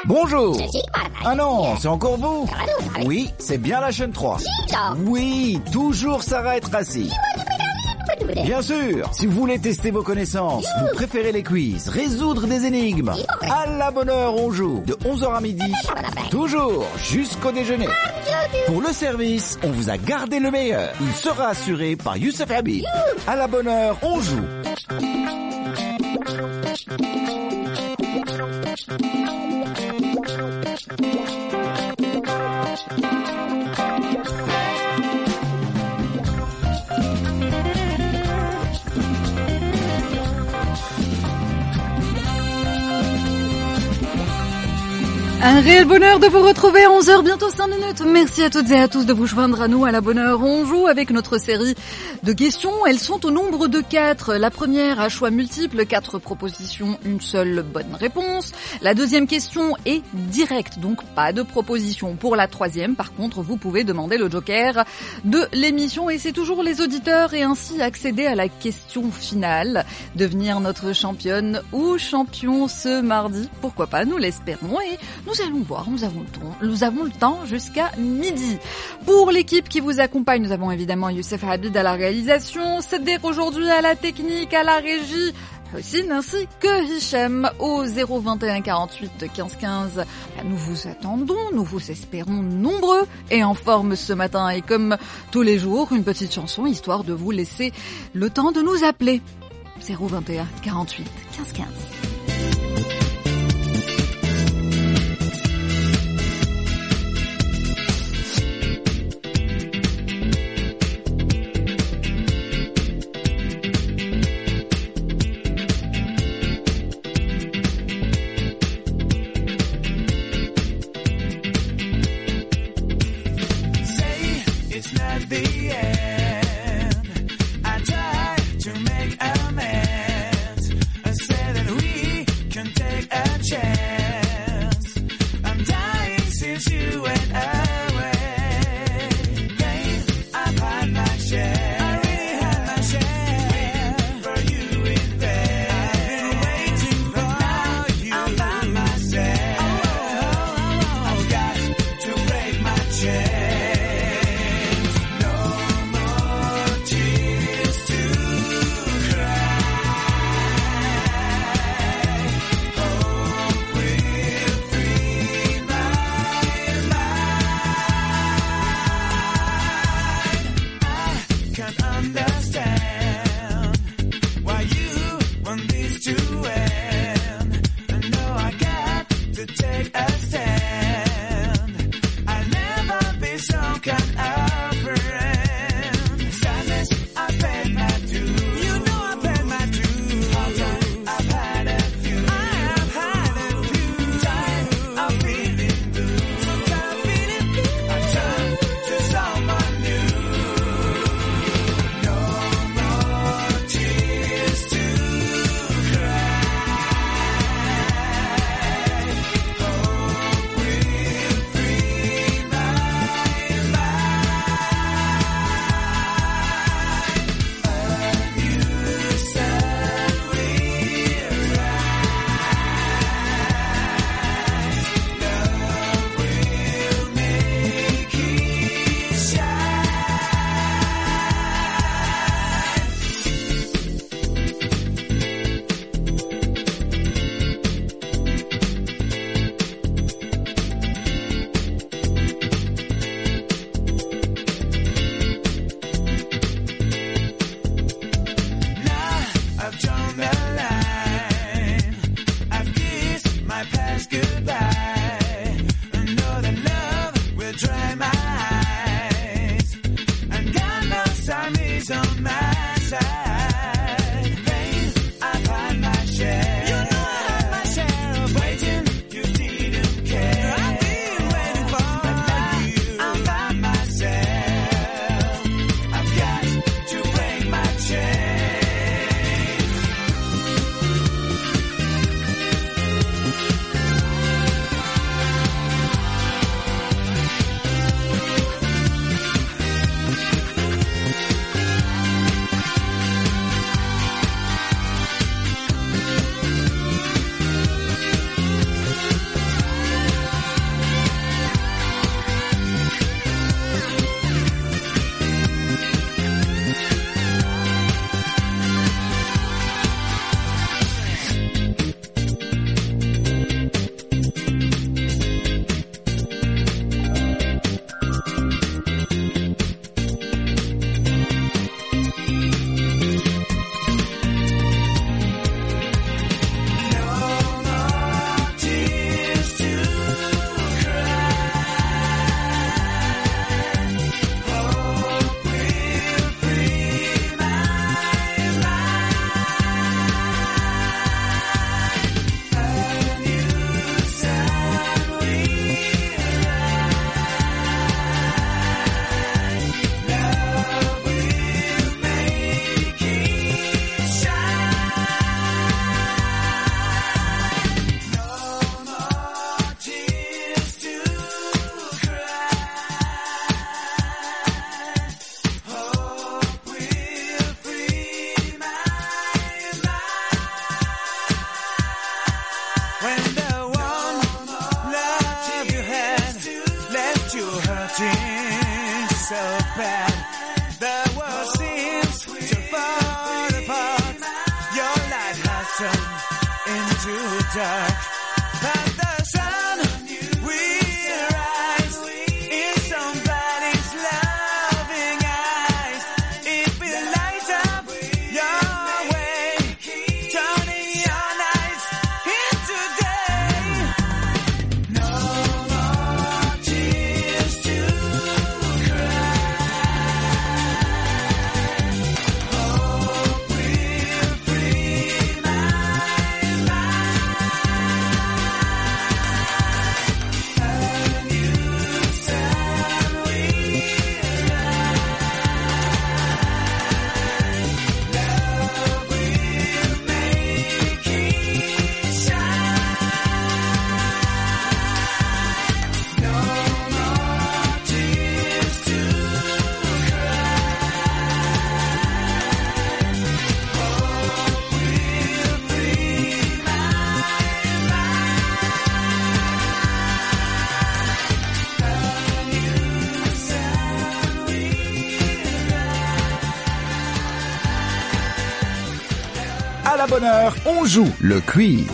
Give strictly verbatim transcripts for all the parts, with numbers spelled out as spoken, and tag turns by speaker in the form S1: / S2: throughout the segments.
S1: Bonjour. Ah non, c'est encore vous? Oui, c'est bien la chaîne trois. Oui, toujours Sarah et Tracy. Bien sûr, si vous voulez tester vos connaissances, vous préférez les quiz, résoudre des énigmes, à la bonne heure on joue, de onze heures à midi, toujours jusqu'au déjeuner. Pour le service, on vous a gardé le meilleur. Il sera assuré par Youssef Habib. À la bonne heure, on joue.
S2: Un réel bonheur de vous retrouver à onze heures, bientôt cinq minutes. Merci à toutes et à tous de vous joindre à nous à la bonne heure. On joue avec notre série de questions. Elles sont au nombre de quatre. La première à choix multiple, quatre propositions, une seule bonne réponse. La deuxième question est directe, donc pas de proposition. Pour la troisième, par contre, vous pouvez demander le joker de l'émission et c'est toujours les auditeurs et ainsi accéder à la question finale. Devenir notre championne ou champion ce mardi, pourquoi pas, nous l'espérons et nous Nous allons voir, nous avons le temps, nous avons le temps jusqu'à midi. Pour l'équipe qui vous accompagne, nous avons évidemment Youssef Habib à la réalisation, Cédric aujourd'hui à la technique, à la régie, Hossein ainsi que Hichem au zéro vingt et un quarante-huit quinze quinze. Nous vous attendons, nous vous espérons nombreux et en forme ce matin et comme tous les jours, une petite chanson histoire de vous laisser le temps de nous appeler. zéro vingt et un quarante-huit quinze quinze.
S3: when the one love you had left you hurting so bad. The world seems to fall apart. Your light has turned into dark. But the sun will rise in somebody's loving eyes. It will light up your way, turning your nights into day. No more tears to cry. Hope will free my mind. A new sun will rise. Love will make it shine. No more tears to cry. Hope will free my
S1: À la bonne heure, on joue le quiz.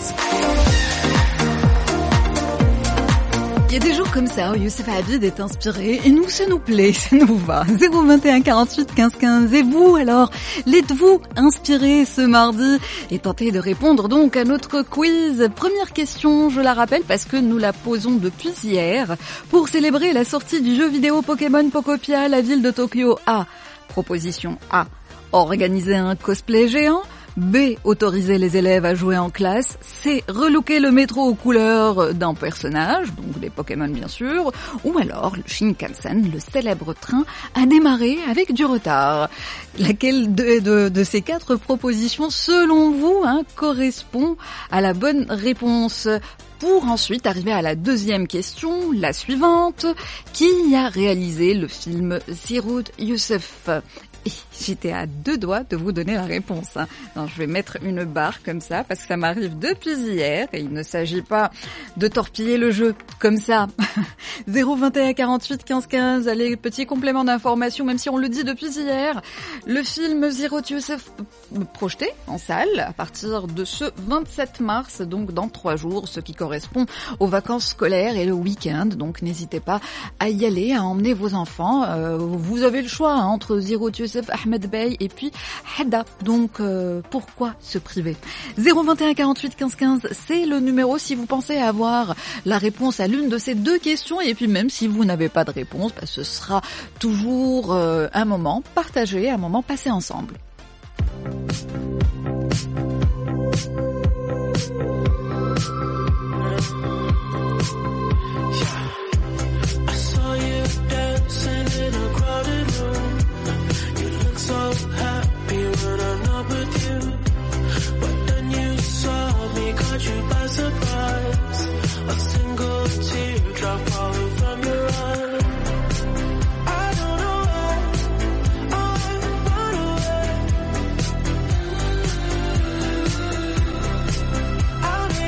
S2: Il y a des jours comme ça où Youssef Habib est inspiré et nous, ça nous plaît, ça nous va. zéro vingt et un quarante-huit quinze quinze. Et vous, alors, l'êtes-vous inspiré ce mardi? Et tentez de répondre donc à notre quiz. Première question, je la rappelle parce que nous la posons depuis hier. Pour célébrer la sortie du jeu vidéo Pokémon Pokopia, la ville de Tokyo a, proposition A, organiser un cosplay géant. B. Autoriser les élèves à jouer en classe. C. Relooker le métro aux couleurs d'un personnage, donc des Pokémon bien sûr. Ou alors le Shinkansen, le célèbre train, a démarré avec du retard. Laquelle de, de, de ces quatre propositions, selon vous, hein, correspond à la bonne réponse? Pour ensuite arriver à la deuxième question, la suivante. Qui a réalisé le film Zero Youssef? Et j'étais à deux doigts de vous donner la réponse. Hein. Non, je vais mettre une barre comme ça parce que ça m'arrive depuis hier et il ne s'agit pas de torpiller le jeu comme ça. zéro vingt et un quarante-huit quinze quinze, allez, petit complément d'information, même si on le dit depuis hier. Le film Zero Youssef projeté en salle à partir de ce vingt-sept mars, donc dans trois jours, ce qui correspond aux vacances scolaires et le week-end. Donc n'hésitez pas à y aller, à emmener vos enfants. Euh, vous avez le choix hein, entre Zero Youssef, Ahmed Bey et puis Hada. Donc euh, pourquoi se priver? zéro vingt et un quarante-huit quinze quinze, c'est le numéro si vous pensez avoir la réponse à l'une de ces deux questions. Et puis même si vous n'avez pas de réponse, bah, ce sera toujours euh, un moment partagé, un moment passé ensemble.
S4: So happy when I'm not with you, but then you saw me, caught you by surprise. A single teardrop falling from your eye. I don't know why I run away. I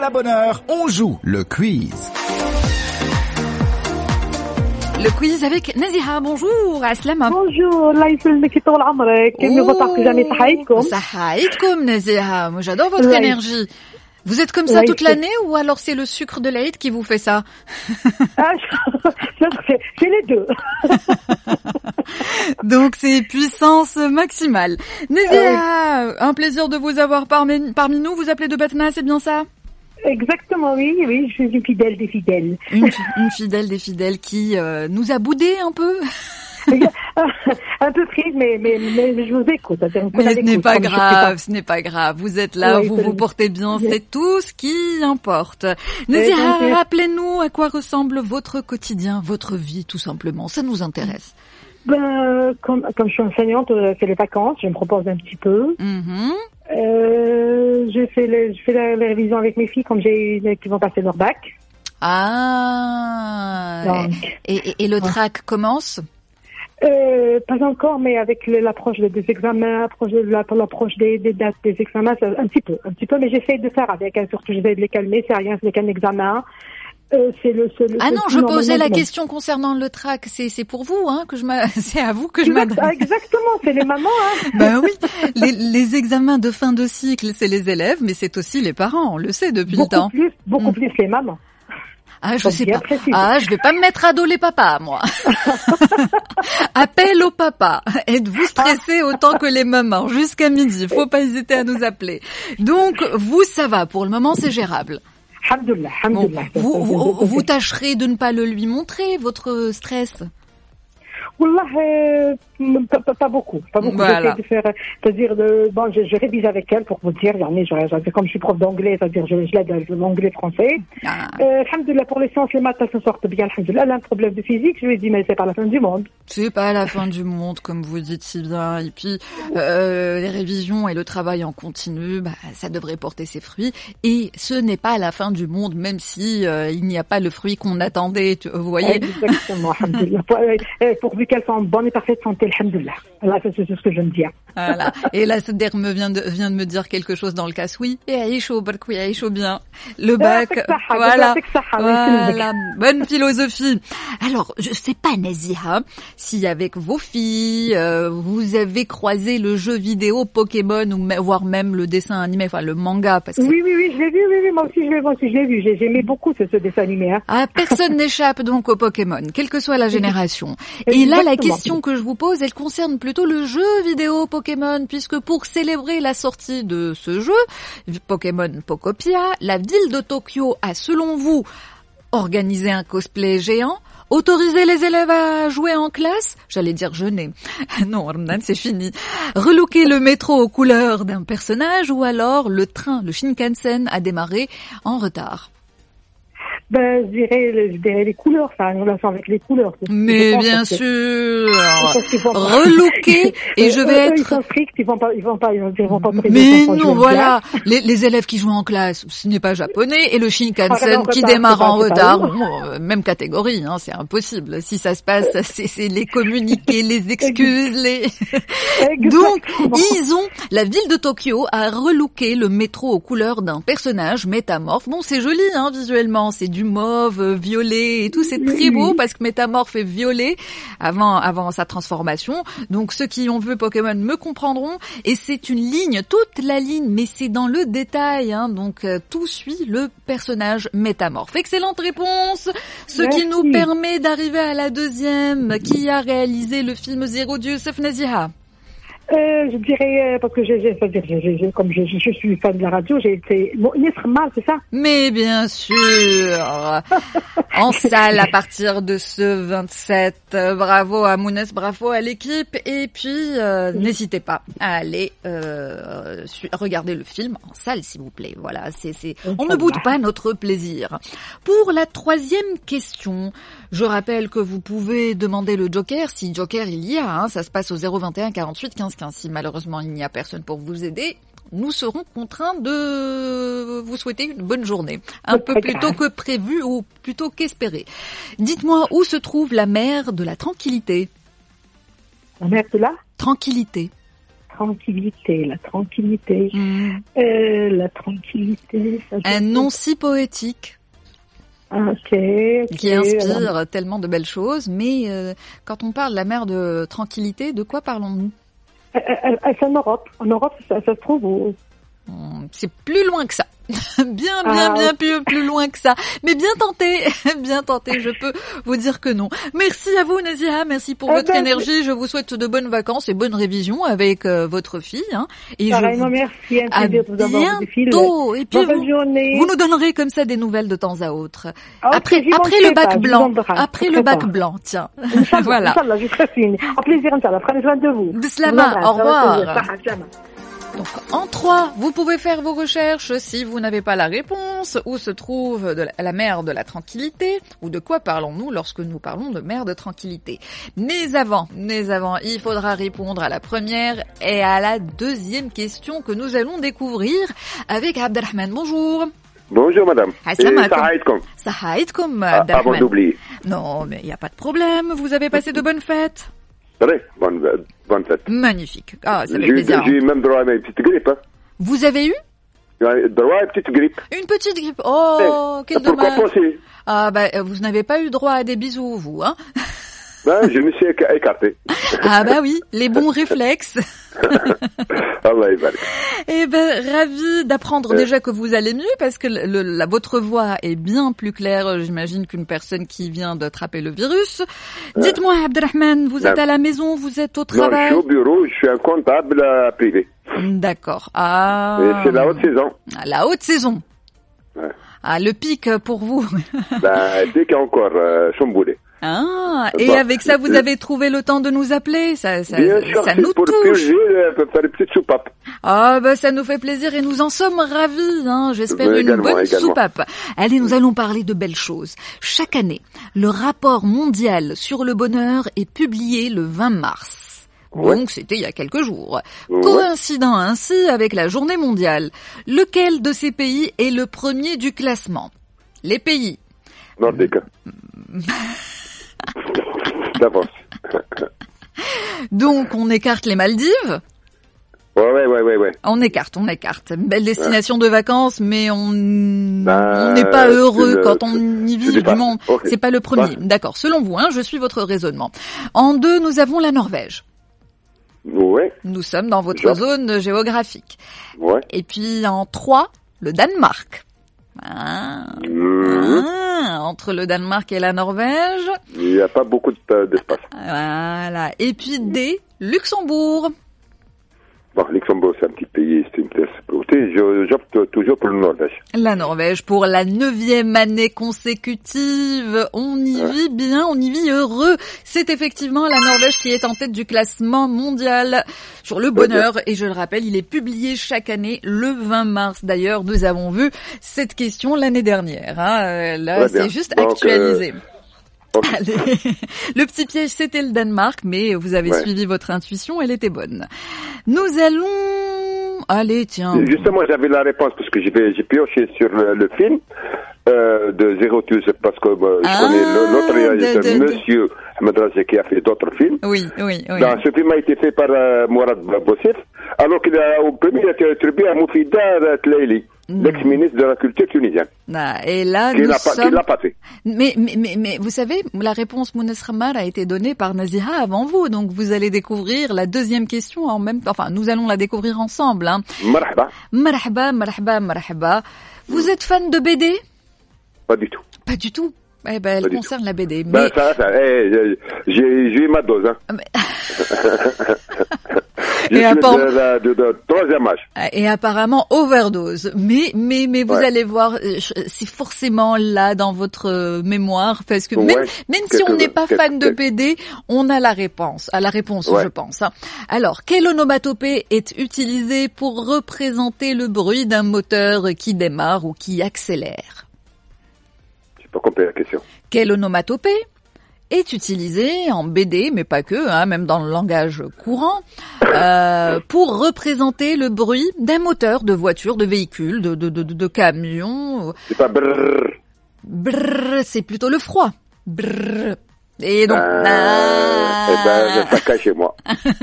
S1: la bonne heure, on joue le quiz.
S2: Le quiz avec Naziha. Bonjour, Aslama.
S5: Bonjour, الله يسلمك يطول عمرك. كيف بطاقة جامي صحايتكم؟
S2: Sahaïdkoum, Naziha. Moi, j'adore votre
S5: Ouais.
S2: énergie. Vous êtes comme ça
S5: Ouais,
S2: toute
S5: c'est-
S2: l'année ou alors c'est le sucre de l'Aïd qui vous fait ça?
S5: Ah, je- c'est c'est les deux.
S2: Donc c'est puissance maximale. Naziha, un plaisir de vous avoir parmi, parmi nous. Vous appelez de Batna, c'est bien ça?
S5: Exactement, oui, oui, je suis une fidèle des fidèles.
S2: Une, fi- une fidèle des fidèles qui euh, nous a boudé un peu.
S5: Un peu prise, mais, mais, mais, mais je vous écoute. C'est-à-dire, vous
S2: Mais
S5: pouvez
S2: ce n'est
S5: l'écoute,
S2: pas
S5: comme je suis
S2: grave, ce n'est pas grave. Vous êtes là,
S5: Oui,
S2: vous
S5: c'est
S2: vous
S5: le-
S2: portez bien,
S5: Oui.
S2: c'est tout ce qui importe.
S5: donc,
S2: Naziha,
S5: euh,
S2: rappelez-nous à quoi ressemble votre quotidien, votre vie, tout simplement. Ça nous intéresse.
S5: Ben, comme, comme je suis enseignante, euh, c'est les vacances, je me propose un petit peu.
S2: Mhm.
S5: Euh, je fais, le, je fais la, la révision avec mes filles, comme j'ai qui vont passer leur bac.
S2: Ah.
S5: Donc,
S2: Et, et- et le track commence?
S5: Euh, pas encore, mais avec le- l'approche des examens, l'approche de- la- l'approche des, des dates des examens, ça- un petit peu, un petit peu, mais j'essaie de faire avec, hein, surtout j'essaie de les calmer, c'est rien, c'est qu'un examen. Euh, c'est le, c'est le,
S2: Ah
S5: c'est
S2: non,
S5: le-
S2: je
S5: normalement,
S2: posais la
S5: non.
S2: question concernant le track. C'est c'est pour vous, hein, que je m'a- c'est à vous que je
S5: Exact-
S2: m'adresse.
S5: ah, exactement, c'est les mamans, hein.
S2: Ben oui, les, les examens de fin de cycle, c'est les élèves, mais c'est aussi les parents, on le sait depuis le
S5: Beaucoup
S2: temps.
S5: plus, beaucoup
S2: Mm.
S5: plus les mamans.
S2: Ah, je
S5: Faut
S2: sais
S5: bien
S2: pas.
S5: préciser.
S2: Ah, je vais pas me mettre à dos les papas, moi. Appel au papa. Êtes-vous stressé autant que les mamans jusqu'à midi? Faut pas hésiter à nous appeler. Donc, vous, ça va. Pour le moment, c'est gérable.
S5: Alhamdoulilah,
S2: Bon,
S5: alhamdoulilah.
S2: vous, vous, vous tâcherez de ne pas le lui montrer, votre stress.
S5: Wallah, euh, pas, pas, pas beaucoup, pas beaucoup.
S2: Voilà.
S5: J'essaie de faire, c'est-à-dire, de, bon, je, je révise avec elle pour vous dire, j'en ai, je, je- comme je suis prof d'anglais, c'est-à-dire, je, je l'aide avec l'anglais français.
S2: Ah,
S5: Euh, alhamdoulilah, pour les sciences, les maths, elles se sortent bien, alhamdoulilah. Elle a un problème de physique, je lui ai dit, mais c'est pas la fin du monde.
S2: c'est pas la fin du monde, comme vous dites si bien. Et puis, euh, les révisions et le travail en continu, bah, ça devrait porter ses fruits. Et ce n'est pas la fin du monde, même si euh, il n'y a pas le fruit qu'on attendait. tu- Vous voyez.
S5: Exactement, alhamdoulilah. Pour, euh, euh, pourvu qu'elles soient en bonne et parfaite santé, alhamdoulilah. Là, c'est c'est ce que je me dis. hein.
S2: Voilà. Et là, Sader me vient de, vient de me dire quelque chose dans le casse. Oui. Et Aïcho, Barkoui, Aïcho bien. Le bac.
S5: يعطيك الصحة،
S2: Voilà.
S5: يعطيك الصحة، الله يسلمك.
S2: Voilà. Bonne philosophie. Alors, je sais pas, Naziha, si avec vos filles, euh, vous avez croisé le jeu vidéo Pokémon ou me- voire même le dessin animé, enfin le manga, parce que
S5: Oui, oui, oui, je l'ai vu, oui, oui, moi aussi, je l'ai, moi aussi, je l'ai vu. J'ai- J'aimais beaucoup ce, ce dessin animé, hein.
S2: ah, personne n'échappe donc au Pokémon, quelle que soit la génération. Et là, la
S5: Exactement.
S2: question que je vous pose, elle concerne plutôt le jeu vidéo Pokémon, puisque pour célébrer la sortie de ce jeu, Pokémon Pokopia, la ville de Tokyo a, selon vous, organisé un cosplay géant, autorisé les élèves à jouer en classe, j'allais dire jeûner. Non, Ramadan, c'est fini. Relooker le métro aux couleurs d'un personnage, ou alors le train, le Shinkansen, a démarré en retard.
S5: Ben, je dirais, le- je dirais les couleurs, ça a une relation avec les couleurs. c'est ce que je
S2: Mais
S5: pense,
S2: bien
S5: parce que-
S2: sûr,
S5: parce qu'ils vont pas-
S2: relooker, et je
S5: Eux,
S2: vais
S5: eux, Ils
S2: être...
S5: sont stricts, ils vont pas, ils vont pas, ils vont, ils vont pas autoriser
S2: Mais
S5: les enfants à jouer
S2: non,
S5: en
S2: voilà, les, les élèves qui jouent en classe, ce n'est pas japonais, et le
S5: Ah,
S2: Shinkansen
S5: en
S2: qui
S5: retard,
S2: démarre
S5: c'est pas-
S2: en
S5: c'est pas
S2: retard,
S5: ouf.
S2: bon, euh, même catégorie, hein, c'est impossible. Si ça se passe, c'est c'est les communiqués, les excuses, les... Donc,
S5: Exactement.
S2: ils ont, la ville de Tokyo a relooké le métro aux couleurs d'un personnage métamorphe. Bon, c'est joli, hein, visuellement, c'est du mauve, euh, violet et tout, c'est très beau parce que métamorphe est violet avant, avant sa transformation. Donc, ceux qui ont vu Pokémon me comprendront. Et c'est une ligne, toute la ligne, mais c'est dans le détail, hein, donc euh, tout suit le personnage métamorphe. Excellente réponse, ce qui
S5: Merci.
S2: nous permet d'arriver à la deuxième, qui a réalisé le film Zéro de Youssef Naziha.
S5: Euh, je dirais, euh, parce que j'ai, j'ai, c'est-à-dire, j'ai, j'ai, j'ai- comme je, je, je suis fan de la radio, j'ai été, bon, Nisr Mal, c'est ça?
S2: Mais bien sûr, en salle à partir de ce vingt-sept. Euh, Bravo à Mounes, bravo à l'équipe. Et puis, euh, n'hésitez pas à aller euh, su- regarder le film en salle, s'il vous plaît. Voilà, c'est, c'est, on ne boude pas notre plaisir. Pour la troisième question, je rappelle que vous pouvez demander le Joker, si Joker il y a. Hein, ça se passe au zéro vingt et un quarante-huit quinze quinze. Si malheureusement il n'y a personne pour vous aider, nous serons contraints de vous souhaiter une bonne journée. Un
S5: C'est
S2: peu
S5: pas
S2: plus
S5: grave.
S2: tôt que prévu ou plutôt qu'espéré. Dites-moi où se trouve la mer de la tranquillité.
S5: La mère de là?
S2: Tranquillité.
S5: tranquillité, la tranquillité,
S2: Hmm.
S5: euh, la tranquillité. Ça, je
S2: Un
S5: sais
S2: nom si poétique
S5: pas. Ok, ok.
S2: qui inspire tellement de belles choses, mais euh, quand on parle de la mer de tranquillité, de quoi parlons-nous?
S5: Euh, euh, euh, C'est en Europe. En Europe, ça, ça se trouve où?
S2: Hmm, C'est plus loin que ça. Bien, bien,
S5: Ah,
S2: bien plus, plus loin que ça. Mais bien tenté, bien tenté, je peux vous dire que non. Merci à vous, Naziha, merci pour
S5: Eh
S2: votre
S5: ben,
S2: énergie. Je vous souhaite de bonnes vacances et bonne révision avec euh, votre fille. Hein. Et je
S5: Pareillement,
S2: vous...
S5: merci. Un
S2: À
S5: plaisir de vous avoir au fil.
S2: bientôt. Et puis
S5: Bonne
S2: vous,
S5: journée.
S2: vous nous donnerez comme ça des nouvelles de temps à autre.
S5: Ah, ok,
S2: Après,
S5: j'y
S2: après
S5: manquerai
S2: le bac
S5: pas, je vous
S2: blanc,
S5: embrasse.
S2: après
S5: Je
S2: le
S5: serai
S2: bac
S5: pas.
S2: blanc, tiens.
S5: Inch'Allah,
S2: Voilà.
S5: Inch'Allah, je serai fine. Au plaisir, Inch'Allah. Prenez soin de vous.
S2: Bislama,
S5: Je vous
S2: au
S5: embrasse.
S2: revoir.
S5: Ça va, ça va.
S2: Donc, en trois, vous pouvez faire vos recherches si vous n'avez pas la réponse. Où se trouve de la, la mer de la tranquillité? Ou de quoi parlons-nous lorsque nous parlons de mer de tranquillité? Mais avant, mais avant, il faudra répondre à la première et à la deuxième question que nous allons découvrir avec Abdelrahman. Bonjour.
S6: Bonjour madame.
S2: Assalamu
S6: Et
S2: alaikum.
S6: sahaïdkom.
S2: Ça haïdkoum,
S6: Ah, Avant
S2: Abdelrahman.
S6: d'oublier.
S2: Non, mais il n'y a pas de problème. Vous avez passé de bonnes fêtes?
S6: Très bonne, bonne fête.
S2: Magnifique. Ah, ça fait
S6: J'ai eu,
S2: plaisir.
S6: j'ai eu même droit à une petite grippe. Hein.
S2: Vous avez eu
S6: J'ai eu droit à une petite grippe.
S2: une petite grippe? Oh,
S6: Eh,
S2: quel
S6: pourquoi
S2: dommage.
S6: penser
S2: Ah bah euh, vous n'avez pas eu droit à des bisous, vous, hein?
S6: Ben, je me suis éca- écarté.
S2: Ah bah oui, les bons réflexes.
S6: Allah yabarak.
S2: Eh ben, ravi d'apprendre
S6: Euh.
S2: déjà que vous allez mieux parce que le, le- la, votre voix est bien plus claire, euh, j'imagine, qu'une personne qui vient d'attraper le virus. Dites-moi, Abdelrahman, vous êtes
S6: Non.
S2: à la maison, vous êtes au
S6: Non, je
S2: travail?
S6: suis au bureau, je suis un comptable euh, privé.
S2: D'accord. Ah.
S6: Et c'est la haute saison.
S2: Ah, la haute saison.
S6: Ouais.
S2: Ah, le pic pour vous.
S6: Ben, dès qu'il y a encore euh, chamboulé.
S2: Ah, et
S6: Bon.
S2: avec ça, vous avez trouvé le temps de nous appeler. Ça, ça,
S6: Bien sûr,
S2: ça
S6: c'est
S2: nous
S6: pour
S2: touche.
S6: purger, euh, pour faire une petite soupape.
S2: Ah, bah, ça nous fait plaisir et nous en sommes ravis, hein. J'espère
S6: Oui,
S2: une
S6: également,
S2: bonne
S6: également.
S2: soupape. Allez, nous allons parler de belles choses. Chaque année, le rapport mondial sur le bonheur est publié le vingt mars.
S6: Ouais.
S2: Donc, c'était il y a quelques jours.
S6: Ouais.
S2: Coïncidant ainsi avec la journée mondiale. Lequel de ces pays est le premier du classement? Les pays.
S6: Nordique. D'avance.
S2: Donc, on écarte les Maldives.
S6: Ouais, ouais, ouais, ouais, ouais.
S2: On écarte, on écarte. Une belle destination de vacances, mais on
S6: Ben,
S2: on n'est pas heureux
S6: c'est
S2: quand
S6: le-
S2: on y
S6: c'est
S2: vit
S6: des
S2: du
S6: pas-
S2: monde.
S6: ok.
S2: C'est pas le premier.
S6: Bah.
S2: D'accord. Selon vous, hein, je suis votre raisonnement. En deux, nous avons la Norvège.
S6: Ouais,
S2: Nous sommes dans votre
S6: Genre.
S2: zone géographique.
S6: ouais.
S2: Et puis en trois, le Danemark. Ah,
S6: Mhm.
S2: ah, entre le Danemark et la Norvège.
S6: Il n'y a pas beaucoup de- d'espace.
S2: Voilà. Et puis D, Luxembourg.
S6: Bon, Luxembourg, c'est un petit pays, c'est une place. Écoutez, je- j'opte toujours pour le Norvège.
S2: La Norvège pour la neuvième année consécutive. On y
S6: Ouais.
S2: vit bien, on y vit heureux. C'est effectivement la Norvège qui est en tête du classement mondial sur le bonheur. Et je le rappelle, il est publié chaque année le vingt mars. D'ailleurs, nous avons vu cette question l'année dernière. Hein. Euh, Là,
S6: Très bien.
S2: c'est juste
S6: Donc,
S2: actualisé.
S6: Ok.
S2: Allez. Le petit piège, c'était le Danemark, mais vous avez
S6: Ouais.
S2: suivi votre intuition, elle était bonne. Nous allons... Allez, tiens.
S6: Justement, j'avais la réponse parce que j'ai fait- j'ai pioché sur le, le film euh, de Zero Two, parce que euh, je
S2: Ah,
S6: connais le- l'autre réalisateur,
S2: de- de- de-
S6: Monsieur Ahmed Razi, qui a fait d'autres films.
S2: Oui, oui, oui.
S6: Dans ce film a été fait par euh, Mourad Boussif, alors qu'il a au premier il a été attribué à Moufida Tlaili,
S2: Mm.
S6: l'ex-ministre de la culture tunisienne,
S2: Ah, et là,
S6: qui
S2: nous
S6: l'a pas, qui
S2: sommes...
S6: l'a pas fait.
S2: Mais, mais, mais, mais vous savez, la réponse Mounes Ramar a été donnée par Naziha avant vous, donc vous allez découvrir la deuxième question en même temps. Enfin, nous allons la découvrir ensemble. Hein.
S6: Marhaba,
S2: Marhaba, marhaba, marhaba. Vous êtes fan de B D?
S6: pas du tout.
S2: Pas du tout. Eh ben, elle
S6: Pas du
S2: concerne la B D. Mais...
S6: Ben, ça, ça, eh, j'ai- j'ai j'ai eu ma dose, hein.
S2: Ah, mais-
S6: Je
S2: Et
S6: suis
S2: apparem-
S6: de, de, de, de troisième âge.
S2: Et apparemment overdose. Mais mais mais vous
S6: Ouais.
S2: allez voir, euh, je- c'est forcément là dans votre euh, mémoire parce que même
S6: Ouais.
S2: même si on
S6: Quelques-
S2: n'est pas
S6: quelques-
S2: fan de
S6: quelques-
S2: P D, on a la réponse. À la réponse,
S6: Ouais.
S2: je pense. hein. Alors, quelle onomatopée est utilisée pour représenter le bruit d'un moteur qui démarre ou qui accélère?
S6: J'ai pas compris la question.
S2: Quelle onomatopée est utilisée en B D, mais pas que, hein, même dans le langage courant, euh, pour représenter le bruit d'un moteur de voiture, de véhicule, de, de, de, de camion.
S6: C'est pas brrrr.
S2: Brrr, c'est plutôt le froid. Brrr. Et donc,
S6: Euh,
S2: ah.
S6: Eh ben, ça cache chez moi.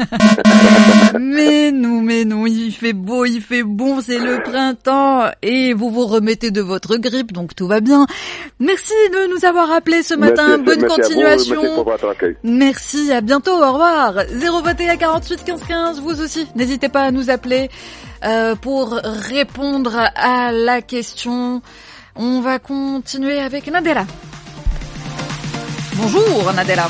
S2: Mais non, mais non, il fait beau, il fait bon, c'est le printemps et vous vous remettez de votre grippe, donc tout va bien. Merci de nous avoir appelés ce matin,
S6: Merci,
S2: bonne
S6: merci
S2: continuation.
S6: À vous, merci pour votre accueil.
S2: Merci, à bientôt, au revoir. zéro vingt et un quarante-huit quinze quinze, vous aussi, n'hésitez pas à nous appeler euh, pour répondre à la question. On va continuer avec Nadella. Bonjour Nadella.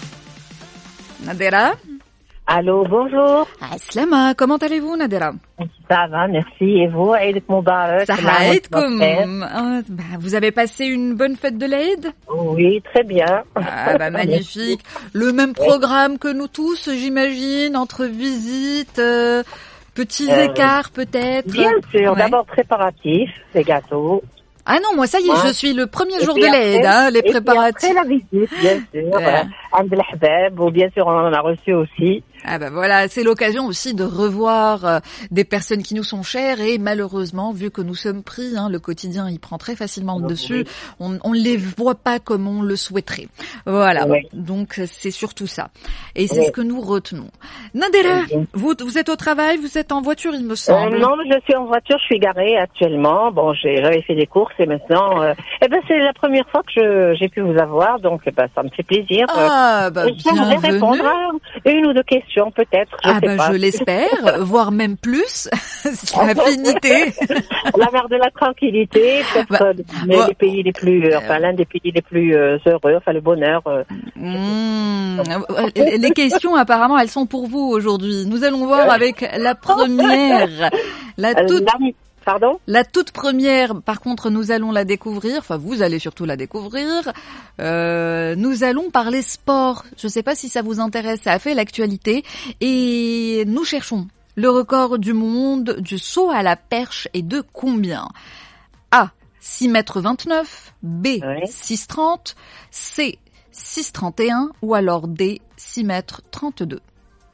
S2: Nadella.
S7: Allô, bonjour.
S2: Aslama, comment allez-vous Nadella?
S7: Ça va, merci. Et vous, Eid Moubarak?
S2: Ça va être comme... Ah, bah, vous avez passé une bonne fête de l'Aïd?
S7: Oui, très bien.
S2: Ah bah magnifique. Le même programme que nous tous, j'imagine, entre visites, euh, petits
S7: Euh,
S2: écarts peut-être.
S7: Bien sûr,
S2: Ouais.
S7: d'abord préparatifs, les gâteaux.
S2: Ah non, moi ça y est,
S7: Ouais.
S2: je suis le premier
S7: Et
S2: jour
S7: puis
S2: de l'Aïd,
S7: après-
S2: hein, les
S7: et puis
S2: préparatifs.
S7: après la visite, bien sûr.
S2: Ouais.
S7: euh, Abd el-Habab, ou bien sûr, on en a reçu aussi.
S2: Ah bah voilà, c'est l'occasion aussi de revoir euh, des personnes qui nous sont chères et malheureusement, vu que nous sommes pris, hein, le quotidien il prend très facilement le dessus, on on les voit pas comme on le souhaiterait. Voilà,
S7: Oui.
S2: donc c'est surtout ça. Et c'est
S7: Oui.
S2: ce que nous retenons. Nadella,
S7: Oui.
S2: vous, vous êtes au travail, vous êtes en voiture il me
S7: Euh,
S2: semble.
S7: non, mais je suis en voiture, je suis garée actuellement. Bon, j'ai, j'avais fait des courses et maintenant, euh, eh ben, c'est la première fois que je, j'ai pu vous avoir, donc, eh ben, ça me fait plaisir.
S2: Ah bah
S7: Euh, J'aimerais
S2: bienvenue.
S7: répondre à une ou deux questions, peut-être. Je
S2: Ah
S7: sais
S2: bah
S7: pas.
S2: je l'espère, voire même plus, c'est l'affinité.
S7: La mer de la tranquillité, peut-être
S2: Bah,
S7: euh, les,
S2: bon.
S7: les pays les plus, euh, enfin l'un des pays les plus euh, heureux, enfin le bonheur. euh.
S2: Mmh. Les questions apparemment elles sont pour vous aujourd'hui. Nous allons voir avec la première, la
S7: Euh,
S2: toute,
S7: la- Pardon?
S2: la toute première. Par contre, nous allons la découvrir. Enfin, vous allez surtout la découvrir. Euh, nous allons parler sport. Je ne sais pas si ça vous intéresse. Ça a fait l'actualité et nous cherchons le record du monde du saut à la perche et de combien? A. six mètres vingt-neuf. B.
S7: Ouais.
S2: six trente. C. six trente et un. Ou alors D. six mètres trente-deux.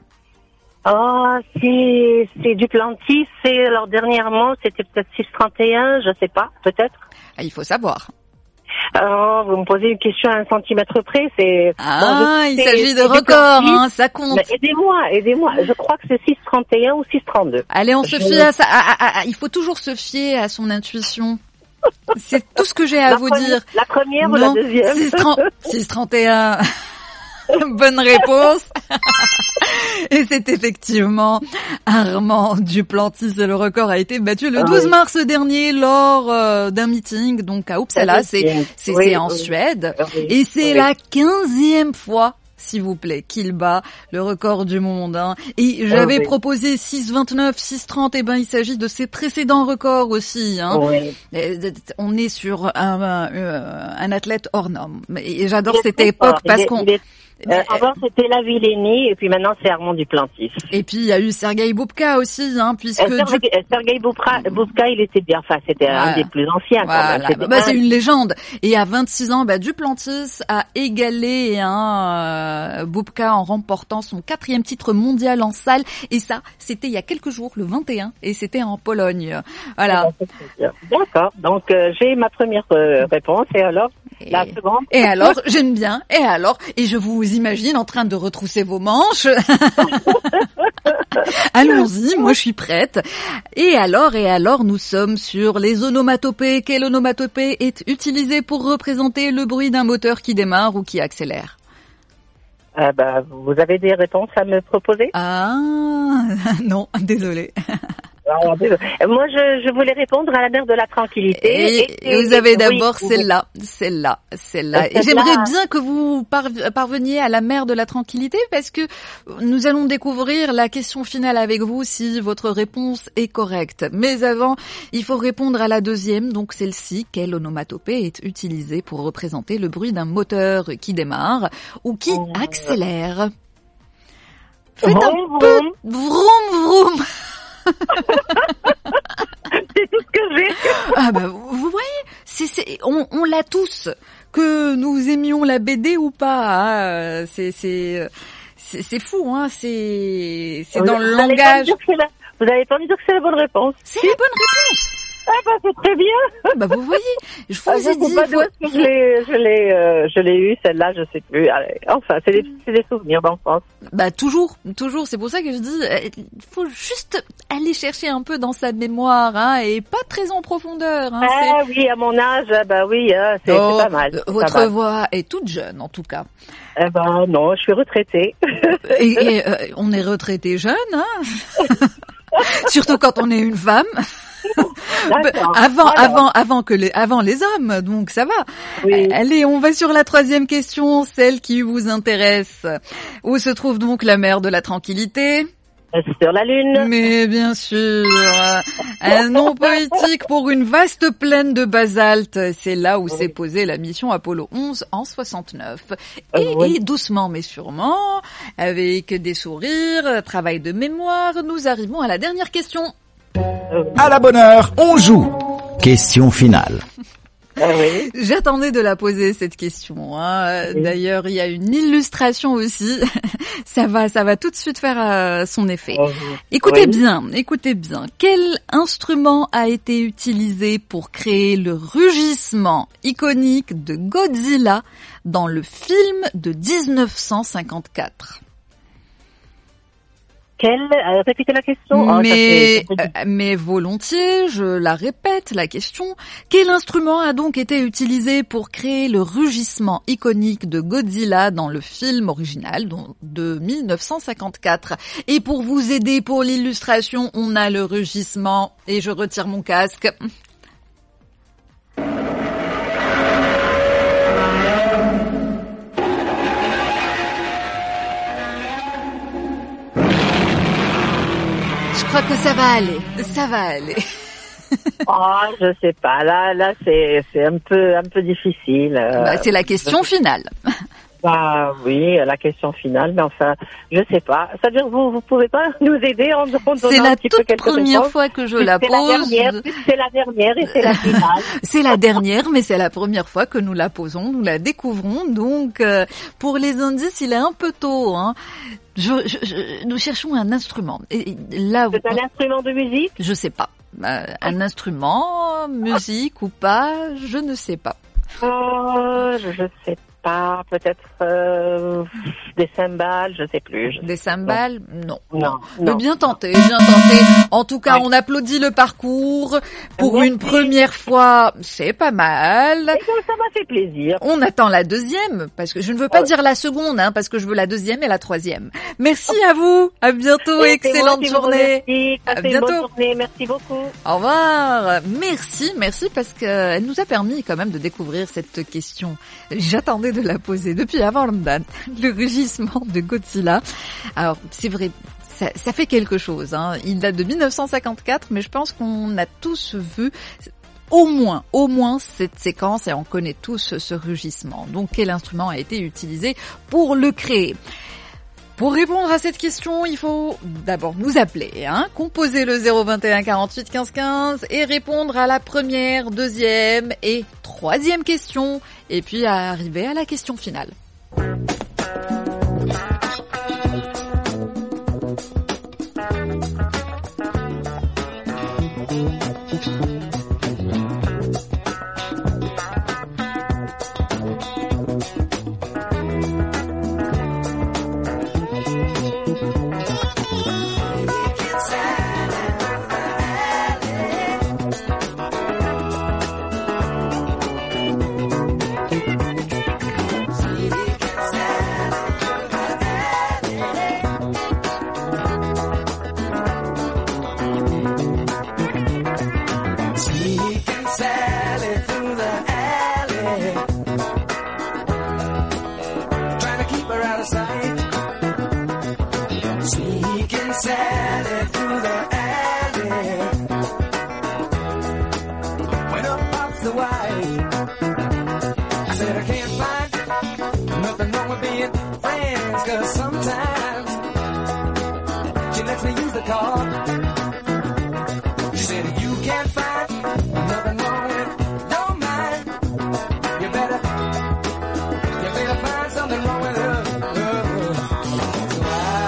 S7: Ah, c'est, c'est Duplantis, c'est, alors dernièrement, c'était peut-être six trente et un, je sais pas, peut-être.
S2: Ah, il faut savoir.
S7: Alors, vous me posez une question à un centimètre près, c'est...
S2: Ah,
S7: bon, je
S2: il
S7: sais,
S2: s'agit de
S7: c'est
S2: records,
S7: Duplantis.
S2: hein, ça compte.
S7: Mais aidez-moi, aidez-moi, je crois que c'est six trente et un ou six trente-deux.
S2: Allez, on se
S7: Je-
S2: fie à ça. à- à- à- il faut toujours se fier à son intuition. C'est tout ce que j'ai à
S7: La
S2: vous
S7: première-
S2: dire.
S7: La première ou la
S2: Non,
S7: deuxième?
S2: six trente et un. Bonne réponse. Et c'est effectivement Armand Duplantis. Le record a été battu le
S7: Ah
S2: douze
S7: oui.
S2: mars dernier lors euh, d'un meeting donc à Uppsala. C'est c'est
S7: Oui,
S2: c'est en
S7: oui.
S2: Suède.
S7: Oui,
S2: Et c'est
S7: oui.
S2: la quinzième fois, s'il vous plaît, qu'il bat le record du monde. Hein. Et j'avais
S7: oui.
S2: proposé six vingt-neuf, six trente. Et ben, il s'agit de ses précédents records aussi. Hein.
S7: Oui.
S2: Et on est sur un, un, un athlète hors norme. Et j'adore
S7: Il est
S2: cette
S7: très
S2: époque
S7: fort,
S2: parce
S7: il est-
S2: qu'on...
S7: il est- euh, avant, c'était la Villénie, et puis maintenant, c'est Armand Duplantis.
S2: Et puis il y a eu Sergei Boubka aussi, hein, puisque
S7: Euh,
S2: du...
S7: Sergei Sergei Boubka, Boubka, il était bien, enfin, c'était
S2: Voilà.
S7: un des plus anciens, quand
S2: Voilà,
S7: même. C'était
S2: bah,
S7: un-
S2: c'est une légende. Et à vingt-six ans, bah, Duplantis a égalé hein, euh, Boubka en remportant son quatrième titre mondial en salle. Et ça, c'était il y a quelques jours, le vingt et un, et c'était en Pologne. Voilà.
S7: D'accord. Donc, euh, j'ai ma première euh, réponse, et alors,
S2: Et,
S7: la seconde?
S2: et alors, j'aime bien. Et alors, et je vous imagine en train de retrousser vos manches. Allons-y, moi je suis prête. Et alors, et alors, nous sommes sur les onomatopées. Quelle onomatopée est utilisée pour représenter le bruit d'un moteur qui démarre ou qui accélère?
S7: Euh, bah, vous avez des réponses à me proposer?
S2: Ah, non, désolé.
S7: Alors, désolé. Euh, Moi, je, je voulais répondre à la mer de la tranquillité.
S2: Et, et vous avez
S7: oui,
S2: d'abord
S7: oui.
S2: celle-là, celle-là, celle-là. Et
S7: Celle-là.
S2: j'aimerais bien que vous parv- parveniez à la mer de la tranquillité parce que nous allons découvrir la question finale avec vous si votre réponse est correcte. Mais avant, il faut répondre à la deuxième, donc celle-ci. Quelle onomatopée est utilisée pour représenter le bruit d'un moteur qui démarre ou qui
S7: Oh.
S2: accélère? Faites un
S7: Vroom,
S2: peu
S7: vroom.
S2: vroom vroom.
S7: C'est tout ce que j'ai.
S2: Ah bah vous vous voyez, c'est, c'est, on, on l'a tous, que nous aimions la B D ou pas. Hein, c'est, c'est, c'est, c'est fou, hein. C'est, c'est
S7: Vous-
S2: dans le
S7: vous allez pas me
S2: langage.
S7: dire que c'est la- Vous avez pas me dire que c'est la bonne réponse?
S2: C'est la bonne réponse.
S7: Ah bah c'est très bien.
S2: Bah vous voyez, je vous
S7: Ah,
S2: ai
S7: je sais
S2: dit.
S7: pas
S2: faut-
S7: d'où est-ce que je l'ai, je l'ai, euh, je l'ai eu celle-là, je sais plus. Allez, enfin, c'est des, c'est des souvenirs d'enfance.
S2: Bah toujours, toujours. C'est pour ça que je dis, euh, il faut juste aller chercher un peu dans sa mémoire, hein, et pas très en profondeur. Hein, c'est-
S7: Ah oui, à mon âge, ah bah oui, hein, c'est,
S2: Oh,
S7: c'est pas mal.
S2: euh,
S7: c'est
S2: Votre
S7: pas mal.
S2: voix est toute jeune, en tout cas.
S7: Eh ben non, je suis retraitée.
S2: Et, et, euh, on est retraité jeune, hein. Surtout quand on est une femme.
S7: D'accord.
S2: Avant,
S7: Alors,
S2: avant, avant que les, avant les hommes, donc ça va.
S7: Oui.
S2: Allez, on va sur la troisième question, celle qui vous intéresse. Où se trouve donc la mer de la tranquillité?
S7: sur la Lune.
S2: Mais bien sûr, un nom poétique pour une vaste plaine de basalte. C'est là où s'est posée la mission Apollo onze en soixante-neuf. Et,
S7: Euh, oui.
S2: et doucement mais sûrement, avec des sourires, travail de mémoire, nous arrivons à la dernière question.
S1: À la bonne heure, on joue. Question finale.
S7: Ah oui.
S2: J'attendais de la poser cette question. Hein.
S7: Oui.
S2: D'ailleurs, il y a une illustration aussi. Ça va, ça va tout de suite faire euh, son effet.
S7: Euh,
S2: Écoutez
S7: oui.
S2: bien, écoutez bien. Quel instrument a été utilisé pour créer le rugissement iconique de Godzilla dans le film de dix-neuf cent cinquante-quatre?
S7: Quelle, euh, répétez la question. Oh, ça
S2: mais,
S7: fait- ça fait-
S2: euh, mais volontiers, je la répète, la question. Quel instrument a donc été utilisé pour créer le rugissement iconique de Godzilla dans le film original donc, de mille neuf cent cinquante-quatre? Et pour vous aider pour l'illustration, on a le rugissement, et je retire mon casque. Je crois que ça va aller, ça va aller.
S7: Oh, je sais pas. Là, là, c'est, c'est un peu, un peu difficile. euh,
S2: Bah, c'est la question finale.
S7: Bah oui, la question finale, mais enfin, je sais pas. C'est-à-dire que vous, vous pouvez pas nous aider en, en donnant
S2: C'est
S7: un
S2: la
S7: petit peu
S2: toute
S7: quelques
S2: première
S7: réponses.
S2: fois que je
S7: Puis
S2: la
S7: c'est la
S2: pose.
S7: dernière, puis c'est la dernière et c'est la finale.
S2: C'est la dernière, mais c'est la première fois que nous la posons, nous la découvrons. Donc, euh, pour les indices, il est un peu tôt. Hein. Je, je, je- nous cherchons un instrument. Et là,
S7: C'est un instrument de musique.
S2: je sais pas. Euh, un instrument, musique ou pas, je ne sais pas.
S7: Oh, je, je sais pas. Peut-être euh, des cymbales, je sais plus. Je-
S2: Des cymbales, non.
S7: Non,
S2: Mais
S7: non.
S2: bien tenté, bien tenté. En tout cas,
S7: Ouais.
S2: on applaudit le parcours. Pour
S7: Merci.
S2: une première fois, c'est pas mal.
S7: Eh bien, ça m'a fait plaisir.
S2: On attend la deuxième, parce que je ne veux pas
S7: Ouais.
S2: dire la seconde, hein, parce que je veux la deuxième et la troisième. Merci à vous, à bientôt,
S7: Et c'est moi
S2: excellente
S7: qui vous
S2: journée.
S7: remercie.
S2: À
S7: Passez une bonne
S2: bientôt.
S7: journée. Merci beaucoup.
S2: Au revoir. Merci, merci parce qu'elle nous a permis quand même de découvrir cette question. J'attendais de la poser depuis avant Ramadan. Le rugissement de Godzilla. Alors, c'est vrai. Ça, ça fait quelque chose. Hein. Il date de mille neuf cent cinquante-quatre, mais je pense qu'on a tous vu au moins, au moins cette séquence et on connaît tous ce rugissement. Donc, quel instrument a été utilisé pour le créer? Pour répondre à cette question, il faut d'abord nous appeler, hein, composer le zéro vingt et un quarante-huit quinze quinze et répondre à la première, deuxième et troisième question, et puis arriver à la question finale.
S3: Sneaking Sally through the alley, trying to keep her out of sight. Sneaking Sally through the alley, when up pops the wife. I said I can't find nothing wrong with being friends, 'cause sometimes she lets me use the car. She said you can't find nothing wrong with your mind. You better, you better find something wrong with her. So I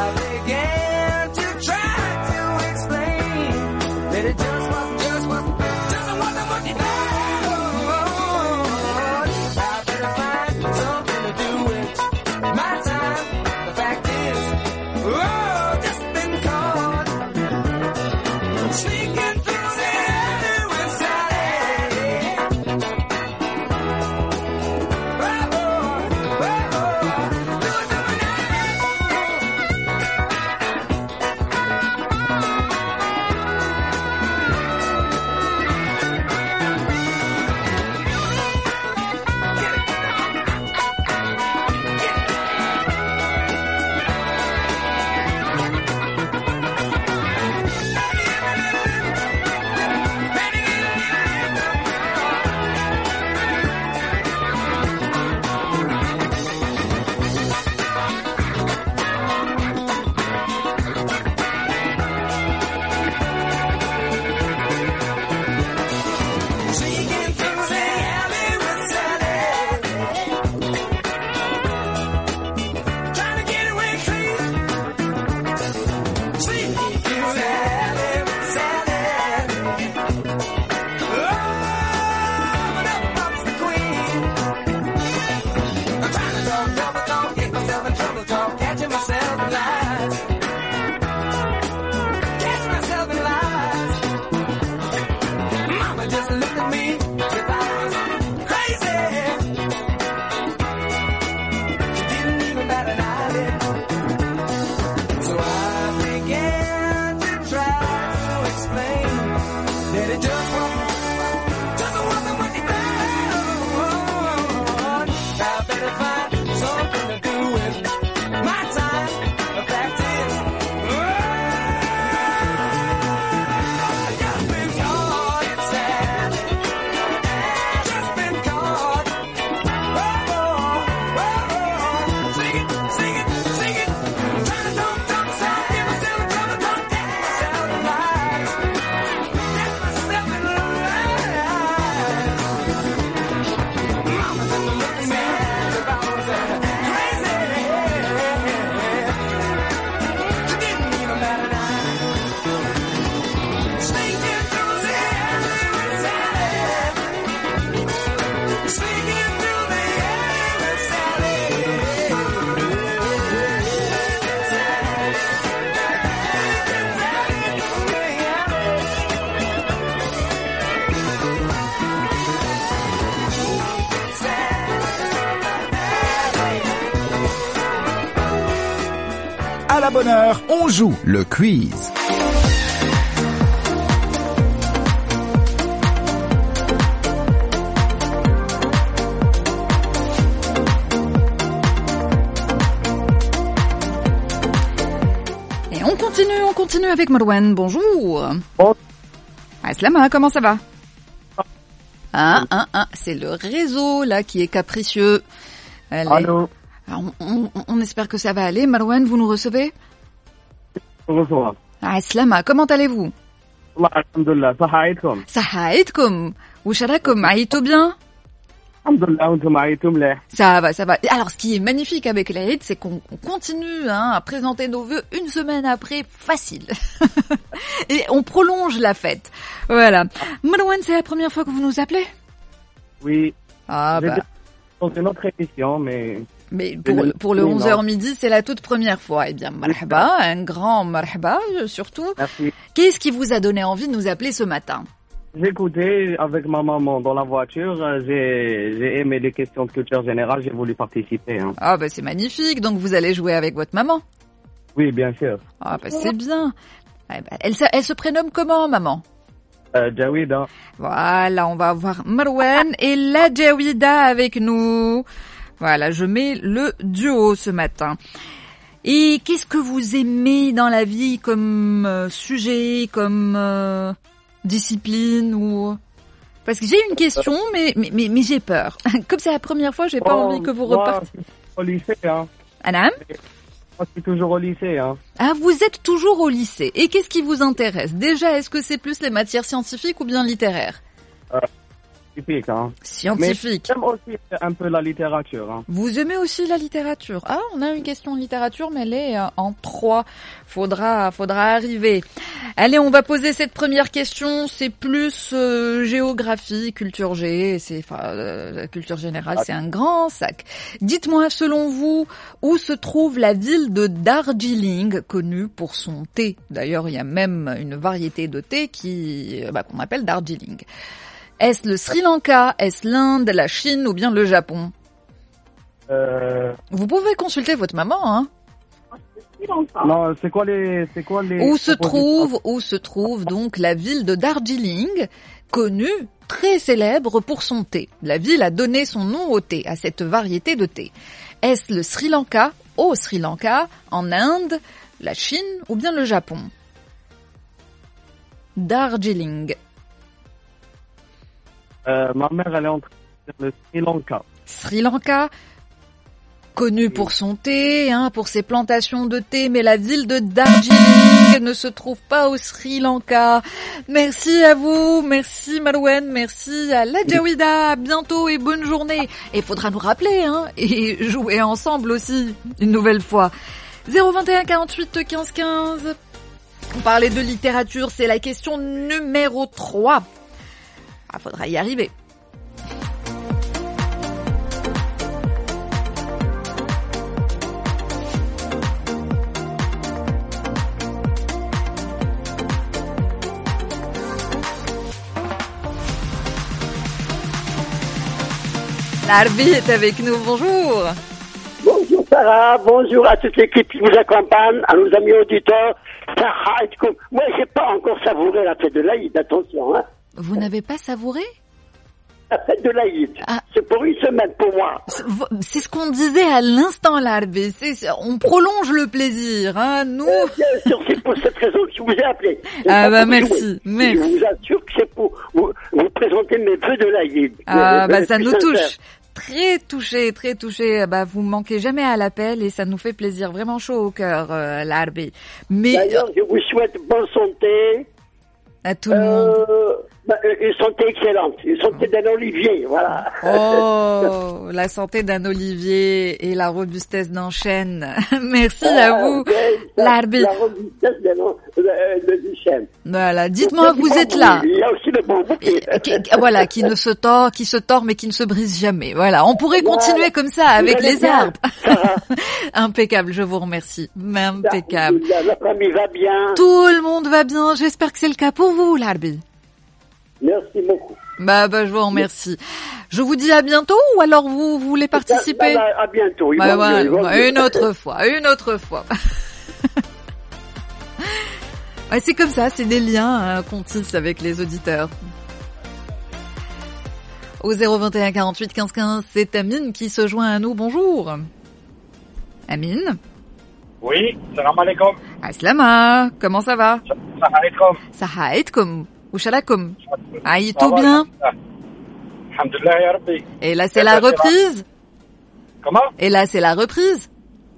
S3: began to try to explain that it just wasn't, just wasn't, just
S1: À la bonne heure, on joue le quiz.
S2: Et on continue, on continue avec Marwan. Bonjour.
S8: Bon.
S2: Aslama, comment ça va? Ah, ah, ah, c'est le réseau là qui est capricieux. Allez.
S8: Allô.
S2: Alors, on, on, on espère que ça va aller. Marwan, vous nous recevez?
S8: Bonsoir.
S2: Aslama, comment allez-vous?
S8: Alhamdulillah, صحة عيدكم.
S2: صحة عيدكم. وش راكم؟ عيطوا bien?
S8: Alhamdulillah, وانتم عيدتم مليح.
S2: Ça va, ça va. Alors, ce qui est magnifique avec l'Aïd, c'est qu'on on continue hein, à présenter nos vœux une semaine après, facile. Et on prolonge la fête. Voilà. Marwan, c'est la première fois que vous nous appelez?
S8: Oui.
S2: Ah bah.
S8: C'est une autre émission, mais...
S2: Mais pour, pour le onze heures midi, c'est la toute première fois. Eh bien, marhaba, un grand marhaba, surtout.
S8: Merci.
S2: Qu'est-ce qui vous a donné envie de nous appeler ce matin?
S8: J'ai écouté avec ma maman dans la voiture, j'ai, j'ai aimé les questions de culture générale, j'ai voulu participer. Hein.
S2: Ah bah c'est magnifique, donc vous allez jouer avec votre maman?
S8: Oui, bien sûr.
S2: Ah bah c'est bien. Eh ben, elle, elle se prénomme comment, maman?
S8: Euh, Jawida.
S2: Voilà, on va avoir Marwan et la Jawida avec nous. Voilà, je mets le duo ce matin. Et qu'est-ce que vous aimez dans la vie comme euh, sujet, comme euh, discipline ou... Parce que j'ai une question, mais mais mais, mais j'ai peur. Comme c'est la première fois, j'ai pas
S8: Oh,
S2: envie que vous
S8: moi,
S2: repartiez.
S8: Au lycée, hein.
S2: Anam?
S8: Moi, je suis toujours au lycée, hein.
S2: Ah, vous êtes toujours au lycée. Et qu'est-ce qui vous intéresse? Déjà, est-ce que c'est plus les matières scientifiques ou bien littéraires?
S8: Euh, typique, hein.
S2: Scientifique.
S8: Mais j'aime aussi un peu la littérature, hein.
S2: Vous aimez aussi la littérature? Ah, on a une question en littérature, mais elle est euh, en trois. Faudra, faudra arriver. Allez, on va poser cette première question. C'est plus euh, géographie, culture G, c'est enfin euh, culture générale, c'est un grand sac. Dites-moi, selon vous, où se trouve la ville de Darjeeling, connue pour son thé? D'ailleurs, il y a même une variété de thé qui, bah, qu'on appelle Darjeeling. Est-ce le Sri Lanka, est-ce l'Inde, la Chine ou bien le Japon?
S8: Euh...
S2: Vous pouvez consulter votre maman, hein.
S8: Non, c'est quoi les, c'est quoi les...
S2: Où se trouve, où se trouve donc la ville de Darjeeling, connue, très célèbre pour son thé. La ville a donné son nom au thé, à cette variété de thé. Est-ce le Sri Lanka, au Sri Lanka, en Inde, la Chine ou bien le Japon? Darjeeling.
S8: Euh, ma mère, elle est en train de dire le Sri Lanka.
S2: Sri Lanka, connu pour son thé, hein, pour ses plantations de thé, mais la ville de Darjeeling ne se trouve pas au Sri Lanka. Merci à vous, merci Marwan, merci à la Jawida, à bientôt et bonne journée. Et il faudra nous rappeler, hein, et jouer ensemble aussi, une nouvelle fois. zéro vingt et un quarante-huit quinze quinze On parlait de littérature, c'est la question numéro trois. Ah, faudra y arriver. Larbi est avec nous, bonjour.
S9: Bonjour Sarah, bonjour à toute l'équipe qui vous accompagne, à nos amis auditeurs. Sarah, moi j'ai pas encore savouré la fête de l'Aïd, attention. Hein.
S2: Vous n'avez pas savouré
S9: la fête de l'Aïd, ah. C'est pour une semaine pour moi.
S2: C'est ce qu'on disait à l'instant, Larbi. On prolonge le plaisir, hein, nous.
S9: Euh, bien sûr, c'est pour cette raison que je vous ai appelé.
S2: Ah bah merci, merci.
S9: Je vous assure que c'est pour vous, vous présenter mes vœux de l'Aïd.
S2: Ah bah ça nous touche. Très touché, très touché. Bah, vous manquez jamais à l'appel et ça nous fait plaisir. Vraiment chaud au cœur, euh, Larbi. Mais
S9: d'ailleurs, je vous souhaite bonne santé.
S2: À tout le euh, monde.
S9: Bah, une santé excellente, une santé d'un olivier, voilà.
S2: Oh, la santé d'un olivier et la robustesse d'un chêne. Merci ah, à vous, Larbi.
S9: La robustesse d'un chêne.
S2: Voilà, dites-moi, vous êtes là.
S9: Il y a aussi le bon bouquet.
S2: Voilà, qui ne se tord, qui se tord mais qui ne se brise jamais. Voilà, on pourrait continuer voilà. comme ça avec les bien. arbres. Impeccable, je vous remercie. Impeccable.
S9: La famille va bien.
S2: Tout le monde va bien. J'espère que c'est le cas pour vous, Larbi.
S9: Merci beaucoup.
S2: Bah, bah, je vous remercie. Je vous dis à bientôt ou alors vous, vous voulez participer?
S9: Bah, bah, à bientôt.
S2: Bah, bah, mieux, bah, une autre fois, une autre fois. Ouais, c'est comme ça, c'est des liens hein, qu'on tisse avec les auditeurs. Au zéro vingt et un quarante-huit quinze quinze, c'est Amine qui se joint à nous. Bonjour. Amine.
S10: Oui, salam alaikum.
S2: Aslama, comment ça va?
S10: Saha aitkum.
S2: Saha aitkum. Ouchalakum. Aïe, tout bien?
S10: Alhamdulillah ya Rabbi.
S2: Et là, c'est la reprise?
S10: Comment?
S2: Et là, c'est la reprise?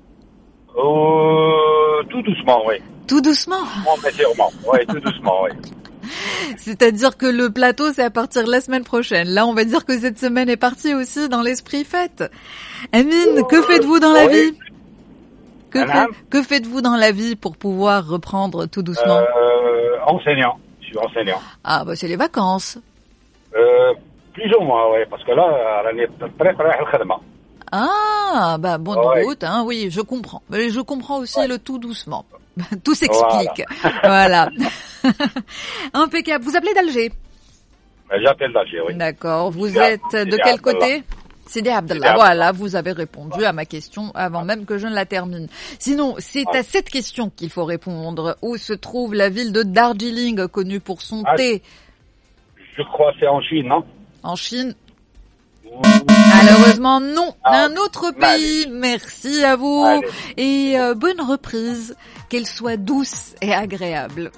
S10: Euh, tout doucement, oui.
S2: Tout doucement?
S10: Bon, mais sûrement. Oui, tout doucement, oui.
S2: C'est-à-dire que le plateau, c'est à partir de la semaine prochaine. Là, on va dire que cette semaine est partie aussi dans l'esprit fête. Amine, euh, que faites-vous dans la oui. vie? Que, fait, que faites-vous dans la vie pour pouvoir reprendre tout doucement?
S10: Euh, enseignant. Je suis enseignant.
S2: Ah, bah, c'est les vacances.
S10: Euh, plus ou moins, oui, parce que là, l'année très, très, très,
S2: Ah, bah, bonne ouais. route, hein, oui, je comprends. Mais je comprends aussi ouais. le tout doucement. Tout s'explique. Voilà. voilà. Impeccable. Vous appelez d'Alger?
S10: J'appelle d'Alger, oui.
S2: D'accord. Vous êtes de quel côté? Sidi Abdallah. Voilà, vous avez répondu à ma question avant même que je ne la termine. Sinon, c'est à cette question qu'il faut répondre. Où se trouve la ville de Darjeeling, connue pour son ah, thé?
S10: Je crois que c'est en Chine, non?
S2: En Chine? Malheureusement, non. Ah, un autre pays. Allez. Merci à vous. Allez. Et euh, bonne reprise. Qu'elle soit douce et agréable.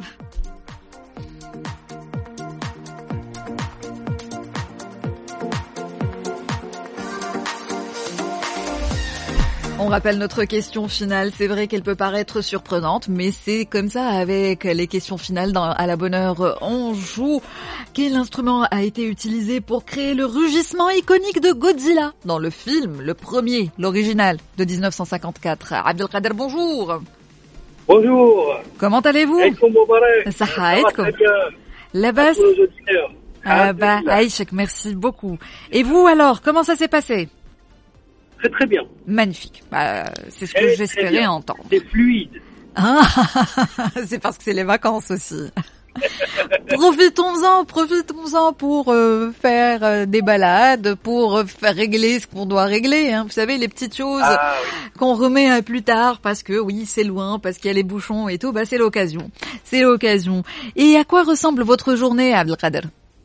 S2: On rappelle notre question finale. C'est vrai qu'elle peut paraître surprenante, mais c'est comme ça avec les questions finales dans À la bonne heure. On joue. Quel instrument a été utilisé pour créer le rugissement iconique de Godzilla dans le film, le premier, l'original de dix-neuf cent cinquante-quatre? Abdelkader, bonjour.
S11: Bonjour.
S2: Comment allez-vous? Ça va être la base. Ah bah, Aïchek, merci beaucoup. Et vous alors, comment ça s'est passé?
S11: Très très bien.
S2: Magnifique. Bah, c'est ce que très, j'espérais très entendre.
S11: C'est fluide.
S2: Ah, c'est parce que c'est les vacances aussi. Profitons-en, profitons-en pour euh, faire euh, des balades, pour euh, faire régler ce qu'on doit régler. Hein. Vous savez, les petites choses ah, oui. qu'on remet à plus tard parce que oui, c'est loin, parce qu'il y a les bouchons et tout. Bah, c'est l'occasion. C'est l'occasion. Et à quoi ressemble votre journée, Abdelkader?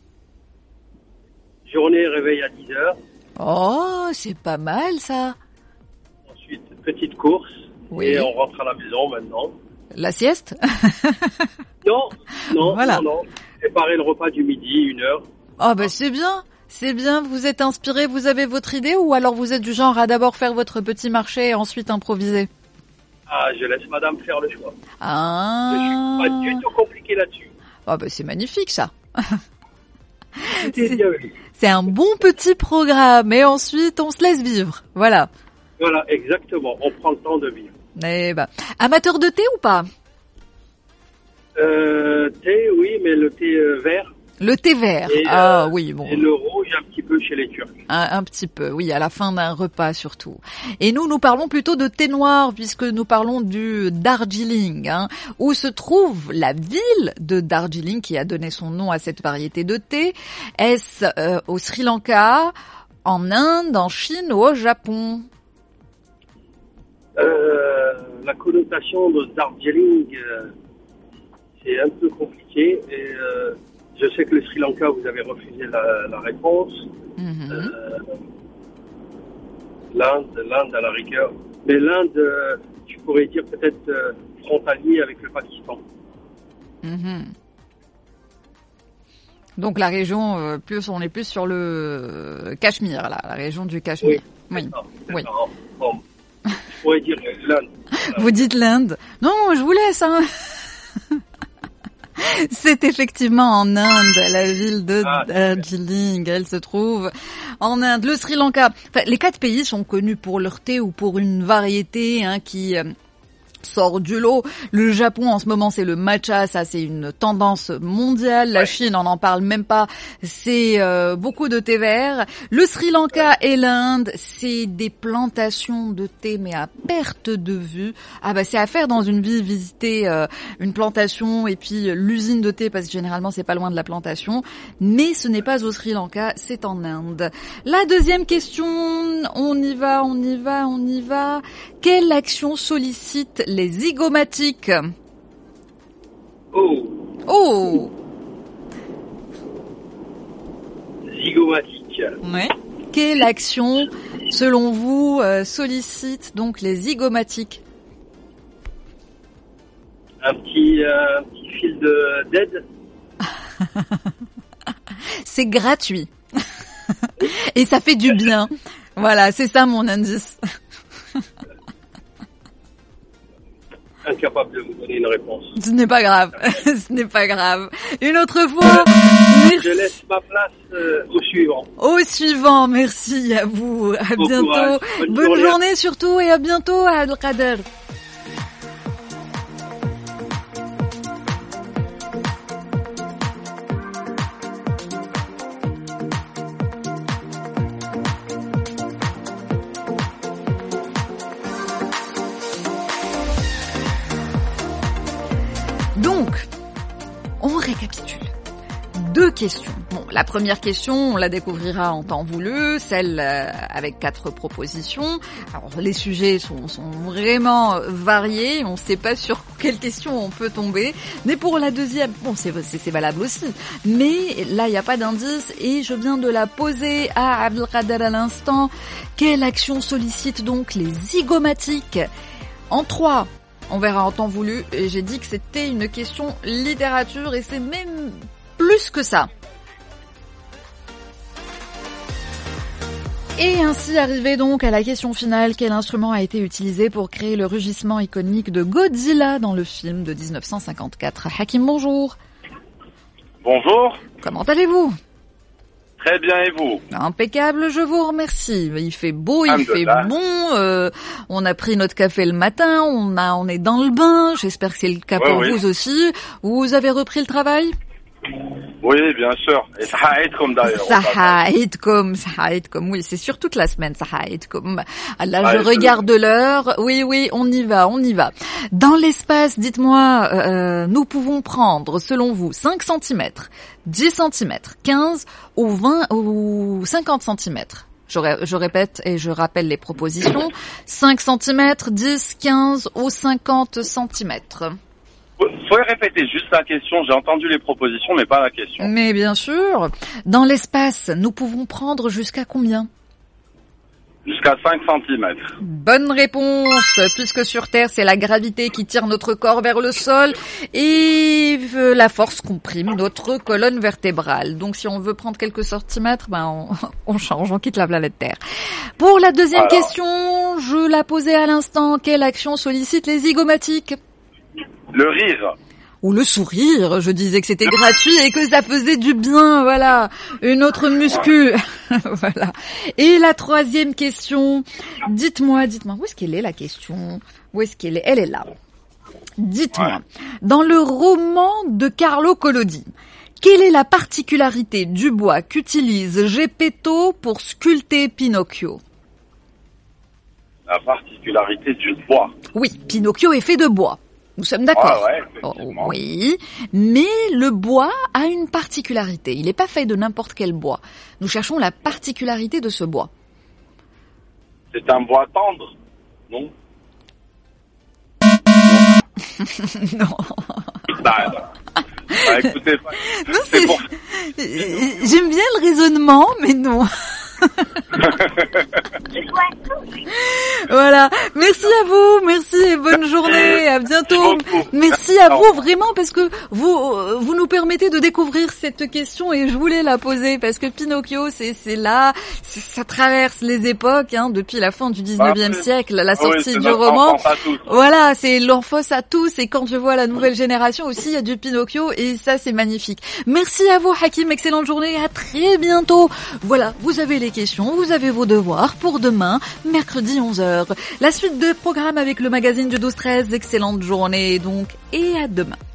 S11: Journée réveil à dix heures.
S2: Oh, c'est pas mal ça.
S11: Ensuite, petite course.
S2: Oui.
S11: Et on rentre à la maison maintenant.
S2: La sieste?
S11: Non, non,
S2: voilà.
S11: non, non. Préparer le repas du midi, une heure.
S2: Oh, bah c'est bien. C'est bien, vous êtes inspiré, vous avez votre idée ou alors vous êtes du genre à d'abord faire votre petit marché et ensuite improviser?
S11: Ah, je laisse madame faire le choix.
S2: Ah.
S11: Je suis pas du tout compliqué là-dessus.
S2: Oh, bah c'est magnifique ça.
S11: C'est,
S2: c'est un bon petit programme et ensuite on se laisse vivre. Voilà.
S11: Voilà, exactement. On prend le temps de vivre.
S2: Eh ben, amateur de thé ou pas?
S11: Euh, thé, oui, mais le thé euh, vert.
S2: Le thé vert.
S11: Et,
S2: ah
S11: euh,
S2: oui, bon.
S11: Et le rouge un petit peu chez les Turcs.
S2: Un, un petit peu, oui, à la fin d'un repas surtout. Et nous, nous parlons plutôt de thé noir puisque nous parlons du Darjeeling, hein, où se trouve la ville de Darjeeling qui a donné son nom à cette variété de thé. Est-ce euh, au Sri Lanka, en Inde, en Chine ou au Japon?
S11: Euh, la connotation de Darjeeling, euh, c'est un peu compliqué. Et euh, je sais que le Sri Lanka, vous avez refusé la, la réponse.
S2: Mm-hmm.
S11: Euh, L'Inde, l'Inde à la rigueur. Mais l'Inde, euh, tu pourrais dire peut-être euh, frontalier avec le Pakistan.
S2: Mm-hmm. Donc la région, euh, plus on est plus sur le euh, Cachemire, là, la région du Cachemire.
S11: Oui.
S2: Oui.
S11: Ça,
S2: oui.
S11: Ça, bon, je pourrais dire l'Inde.
S2: Vous dites l'Inde? Non, je vous laisse, hein. C'est effectivement en Inde, la ville de
S11: ah,
S2: Darjeeling. Elle se trouve en Inde. Le Sri Lanka. Enfin, les quatre pays sont connus pour leur thé ou pour une variété hein, qui euh, sort du lot. Le Japon, en ce moment, c'est le matcha. Ça, c'est une tendance mondiale. La ouais. Chine, on n'en parle même pas. C'est euh, beaucoup de thé vert. Le Sri Lanka ouais. et l'Inde, c'est des plantations de thé, mais à perte de vue. Ah bah, c'est à faire dans une vie, visiter euh, une plantation et puis l'usine de thé, parce que généralement, c'est pas loin de la plantation. Mais ce n'est pas au Sri Lanka, c'est en Inde. La deuxième question, on y va, on y va, on y va. Quelle action sollicite les zygomatiques?
S11: Oh.
S2: Oh.
S11: Zygomatique.
S2: Ouais. Quelle action, selon vous, euh, sollicite donc les zygomatiques?
S11: Un petit, euh, un petit fil de d'aide.
S2: C'est gratuit. Et ça fait du bien. Voilà, c'est ça mon indice.
S11: Incapable de vous donner une réponse.
S2: Ce n'est pas grave, ce n'est pas grave. Une autre fois, merci.
S11: Je laisse ma place euh, au suivant.
S2: Au suivant, merci à vous. À
S11: bon
S2: bientôt.
S11: Courage. Bonne,
S2: Bonne
S11: journée.
S2: journée surtout et à bientôt à Abdelkader. Donc, on récapitule. Deux questions. Bon, la première question, on la découvrira en temps voulu, celle euh, avec quatre propositions. Alors, les sujets sont, sont vraiment variés, on ne sait pas sur quelle question on peut tomber. Mais pour la deuxième, bon, c'est, c'est, c'est valable aussi. Mais là, il n'y a pas d'indice et je viens de la poser à Abdelkader à l'instant. Quelle action sollicite donc les zygomatiques? En trois, on verra en temps voulu. Et j'ai dit que c'était une question littérature et c'est même plus que ça. Et ainsi arrivé donc à la question finale, quel instrument a été utilisé pour créer le rugissement iconique de Godzilla dans le film de dix-neuf cent cinquante-quatre? Hakim, bonjour.
S12: Bonjour.
S2: Comment allez-vous?
S12: Très bien, et vous?
S2: Impeccable, je vous remercie. Il fait beau, il fait bon. Euh, on a pris notre café le matin, on a, on est dans le bain. J'espère que c'est le cas
S12: ouais,
S2: pour
S12: oui.
S2: vous aussi. Vous avez repris le travail?
S12: Oui, bien sûr. Et ça a été comme d'ailleurs.
S2: Ça a été comme, ça a été comme. Oui, c'est sur toute la semaine. Ça a été comme. Là, ah, je regarde l'heure. Oui, oui, on y va, on y va. Dans l'espace, dites-moi, euh, nous pouvons prendre, selon vous, cinq centimètres, dix centimètres, quinze ou vingt ou cinquante centimètres. Je, ré- je répète et je rappelle les propositions. cinq centimètres, dix, quinze ou cinquante centimètres.
S12: Vous pouvez répéter juste la question, j'ai entendu les propositions mais pas la question.
S2: Mais bien sûr, dans l'espace, nous pouvons prendre jusqu'à combien?
S12: Jusqu'à cinq centimètres.
S2: Bonne réponse, puisque sur Terre, c'est la gravité qui tire notre corps vers le sol et la force comprime notre colonne vertébrale. Donc si on veut prendre quelques centimètres, ben on, on change, on quitte la planète Terre. Pour la deuxième Alors. question, je la posais à l'instant, quelle action sollicite les zygomatiques?
S12: Le rire.
S2: Ou le sourire, je disais que c'était gratuit et que ça faisait du bien, voilà. Une autre muscu, voilà. Et la troisième question, dites-moi, dites-moi, où est-ce qu'elle est la question? Où est-ce qu'elle est? Elle est là. Dites-moi,
S12: Ouais.
S2: dans le roman de Carlo Collodi, quelle est la particularité du bois qu'utilise Geppetto pour sculpter Pinocchio?
S12: La particularité du bois.
S2: Oui, Pinocchio est fait de bois. Nous sommes d'accord.
S12: Ouais, ouais,
S2: Oh,
S12: effectivement.
S2: oui, mais le bois a une particularité. Il n'est pas fait de n'importe quel bois. Nous cherchons la particularité de ce bois.
S12: C'est un bois tendre, non?
S2: Non.
S12: Bah, bah, écoutez,
S2: Non,
S12: c'est
S2: c'est...
S12: pour...
S2: J'aime bien le raisonnement, mais non. Voilà, merci à vous, merci et bonne journée, à bientôt. Merci à vous vraiment parce que vous vous nous permettez de découvrir cette question et je voulais la poser parce que Pinocchio c'est c'est là, c'est, ça traverse les époques hein, depuis la fin du dix-neuvième
S12: Bah,
S2: siècle, la
S12: oui,
S2: sortie
S12: c'est
S2: du
S12: notre
S2: roman.
S12: enfance à tous.
S2: Voilà, c'est l'enfance à tous et quand je vois la nouvelle génération aussi, il y a du Pinocchio et ça c'est magnifique. Merci à vous Hakim, excellente journée, à très bientôt. Voilà, vous avez les questions, vous avez vos devoirs pour demain, mercredi onze heures. La suite de programme avec le magazine du douze treize, excellente journée donc et à demain.